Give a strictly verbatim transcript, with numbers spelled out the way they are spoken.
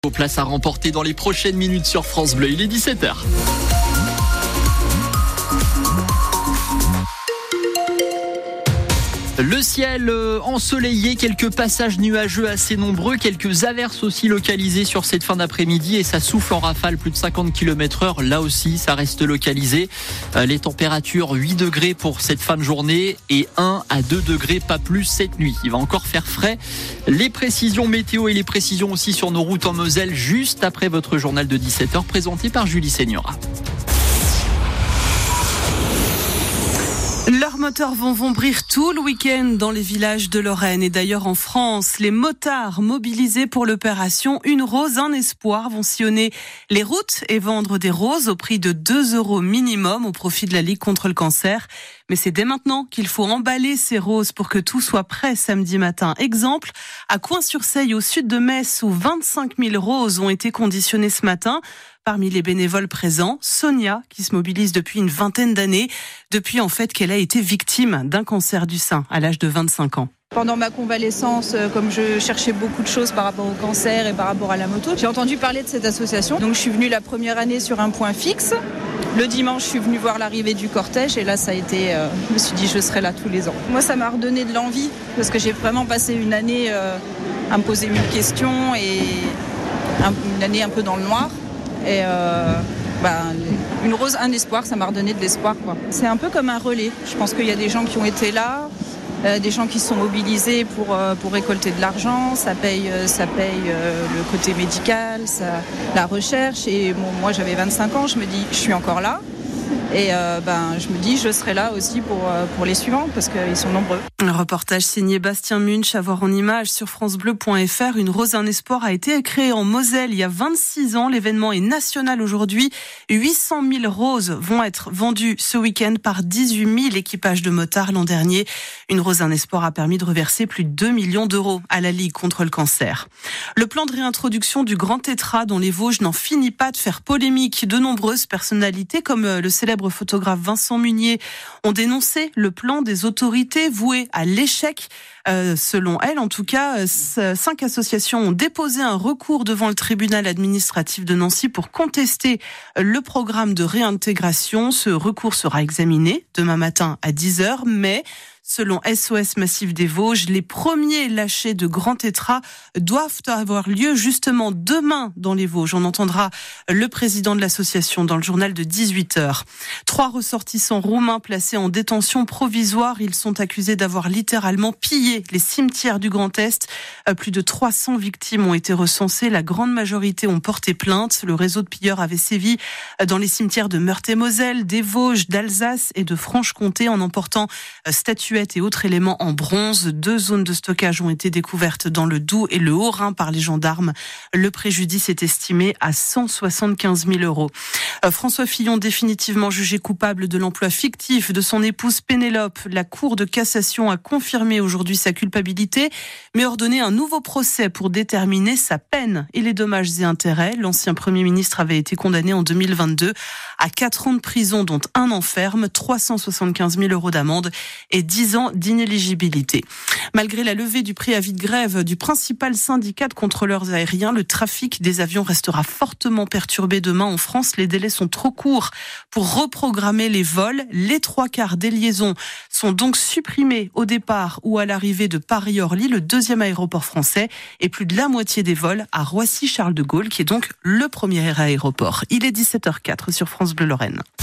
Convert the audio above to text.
Aux places à remporter dans les prochaines minutes sur France Bleu, il est dix-sept heures. Le ciel ensoleillé, quelques passages nuageux assez nombreux, quelques averses aussi localisées sur cette fin d'après-midi et ça souffle en rafale plus de cinquante kilomètres heure. Là aussi, ça reste localisé. Les températures huit degrés pour cette fin de journée et un à deux degrés, pas plus cette nuit. Il va encore faire frais. Les précisions météo et les précisions aussi sur nos routes en Moselle juste après votre journal de dix-sept heures présenté par Julie Seigneura. Leurs moteurs vont vombrir tout le week-end dans les villages de Lorraine et d'ailleurs en France. Les motards mobilisés pour l'opération Une Rose, un Espoir vont sillonner les routes et vendre des roses au prix de deux euros minimum au profit de la Ligue contre le cancer. Mais c'est dès maintenant qu'il faut emballer ces roses pour que tout soit prêt samedi matin. Exemple, à Coin-sur-Seille au sud de Metz où vingt-cinq mille roses ont été conditionnées ce matin. Parmi les bénévoles présents, Sonia, qui se mobilise depuis une vingtaine d'années, depuis en fait qu'elle a été victime d'un cancer du sein à l'âge de vingt-cinq ans. Pendant ma convalescence, comme je cherchais beaucoup de choses par rapport au cancer et par rapport à la moto, j'ai entendu parler de cette association. Donc je suis venue la première année sur un point fixe. Le dimanche, je suis venue voir l'arrivée du cortège et là, ça a été. Euh, je me suis dit, je serai là tous les ans. Moi, ça m'a redonné de l'envie parce que j'ai vraiment passé une année euh, à me poser mille questions et un, une année un peu dans le noir. Et euh, bah, une rose, un espoir, ça m'a redonné de l'espoir, quoi. C'est un peu comme un relais. Je pense qu'il y a des gens qui ont été là, euh, des gens qui se sont mobilisés pour, euh, pour récolter de l'argent. Ça paye, ça paye euh, le côté médical, ça, la recherche. Et bon, moi, j'avais vingt-cinq ans, je me dis, je suis encore là. Et euh, ben, je me dis, je serai là aussi pour, pour les suivants parce qu'ils sont nombreux. Un reportage signé Bastien Munch à voir en images sur francebleu point f r. Une Rose, un Espoir a été créée en Moselle il y a vingt-six ans. L'événement est national aujourd'hui. huit cent mille roses vont être vendues ce week-end par dix-huit mille équipages de motards l'an dernier. Une Rose, un Espoir a permis de reverser plus de deux millions d'euros à la Ligue contre le cancer. Le plan de réintroduction du Grand Tétras dans les Vosges n'en finit pas de faire polémique. De nombreuses personnalités comme le célèbre photographe Vincent Munier ont dénoncé le plan des autorités voué à l'échec. Euh, selon elle, en tout cas, cinq associations ont déposé un recours devant le tribunal administratif de Nancy pour contester le programme de réintégration. Ce recours sera examiné demain matin à dix heures, mais selon S O S Massif des Vosges, les premiers lâchers de Grand Tétras doivent avoir lieu justement demain dans les Vosges. On entendra le président de l'association dans le journal de dix-huit heures. Trois ressortissants roumains placés en détention provisoire. Ils sont accusés d'avoir littéralement pillé les cimetières du Grand Est. Plus de trois cents victimes ont été recensées. La grande majorité ont porté plainte. Le réseau de pilleurs avait sévi dans les cimetières de Meurthe-et-Moselle, des Vosges, d'Alsace et de Franche-Comté en emportant statuettes et autres éléments en bronze. Deux zones de stockage ont été découvertes dans le Doubs et le Haut-Rhin par les gendarmes. Le préjudice est estimé à cent soixante-quinze mille euros. François Fillon, définitivement jugé coupable de l'emploi fictif de son épouse Pénélope. La Cour de cassation a confirmé aujourd'hui sa culpabilité, mais ordonné un nouveau procès pour déterminer sa peine et les dommages et intérêts. L'ancien Premier ministre avait été condamné en deux mille vingt-deux à quatre ans de prison, dont un an ferme, trois cent soixante-quinze mille euros d'amende et dix ans d'inéligibilité. Malgré la levée du préavis de grève du principal syndicat de contrôleurs aériens, le trafic des avions restera fortement perturbé demain en France. Les délais sont trop courts pour reprogrammer les vols. Les trois quarts des liaisons sont donc supprimés au départ ou à l'arrivée de Paris-Orly, le deuxième aéroport français, et plus de la moitié des vols à Roissy-Charles de Gaulle, qui est donc le premier aéroport. Il est dix-sept heures zéro quatre sur France Bleu Lorraine.